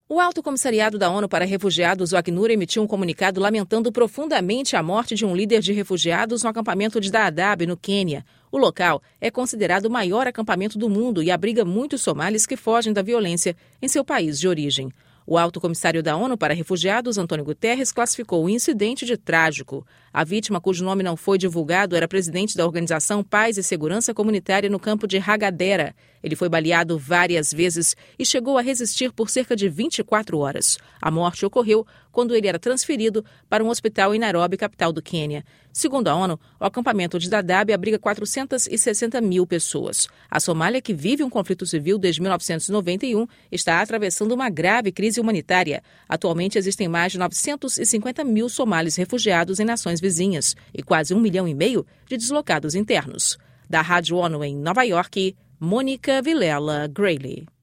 O Alto Comissariado da ONU para Refugiados, o Acnur, emitiu um comunicado lamentando profundamente a morte de um líder de refugiados no acampamento de Dadaab, no Quênia. O local é considerado o maior acampamento do mundo e abriga muitos somalis que fogem da violência em seu país de origem. O alto comissário da ONU para Refugiados, Antônio Guterres, classificou o incidente de trágico. A vítima, cujo nome não foi divulgado, era presidente da Organização Paz e Segurança Comunitária no campo de Hagadera. Ele foi baleado várias vezes e chegou a resistir por cerca de 24 horas. A morte ocorreu quando ele era transferido para um hospital em Nairobi, capital do Quênia. Segundo a ONU, o acampamento de Dadaab abriga 460 mil pessoas. A Somália, que vive um conflito civil desde 1991, está atravessando uma grave crise humanitária. Atualmente existem mais de 950 mil somalis refugiados em nações vizinhas e quase 1,5 milhão de deslocados internos. Da Rádio ONU em Nova York, Mônica Vilela Grayley.